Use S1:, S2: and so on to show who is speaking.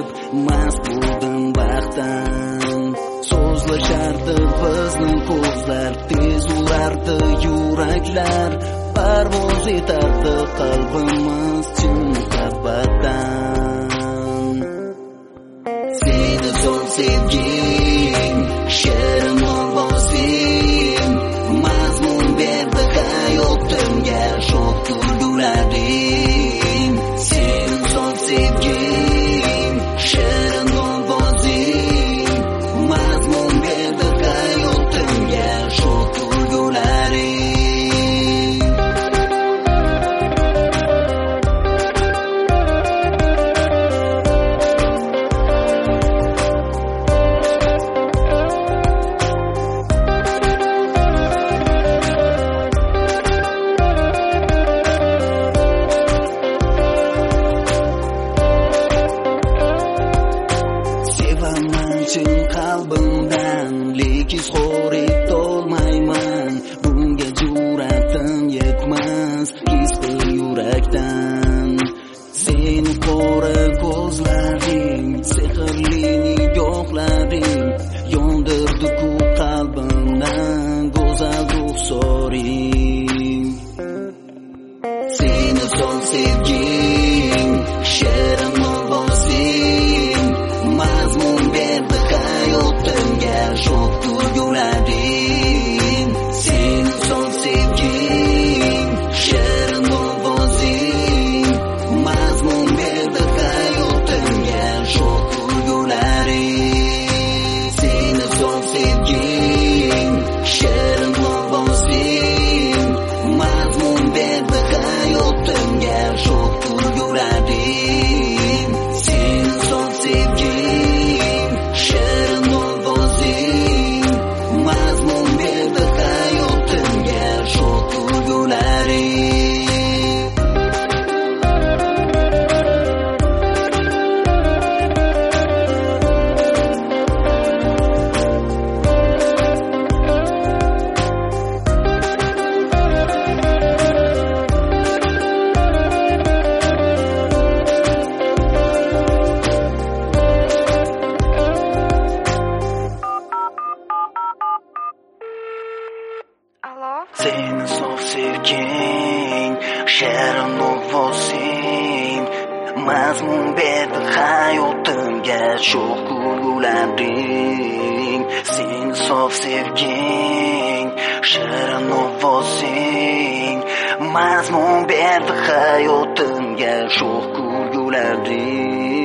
S1: mast bo'ldim baxtdan. So'zlashardi bizning ko'zlar, tez urardi yuraklar, parvoz etardi qalbimiz chin muhabbatdan. Seni so'ng sevging, shirin ovozing, mazmun berdi hayotimga sho'x kulgularing. Seni so'ng sevging, shirin ovozing, mazmun berdi hayotimga sho'x kulgularing. Chin qalbimdan, lekin izhor etolmayman. Bunga jur'atim yetmas, his qil yurakdan. Seni qora ko'zlaring, sehrli nigohlaring yondirdi-ku qalbimdan go'zal ruxsoring. Seni so'ng sevging, shirin ovozing, mazmun berdi hayotimga sho'x kulgularing. Seni so'ng sevging, shirin ovozing, mazmun berdi hayotimga sho'x kulgularing. Seni so'ng sevging, shirin ovozing, mazmun berdi hayotimga sho'x kulgularing. Seni so'ng sevging, shirin ovozing, mazmun berdi hayotimga sho'x kulgularing. Seni so'ng sevging, shirin ovozing, mazmun berdi hayotimga sho'x kulgularing. Seni so'ng sevging, shirin ovozing, mazmun berdi hayotimga sho'x kulgularing.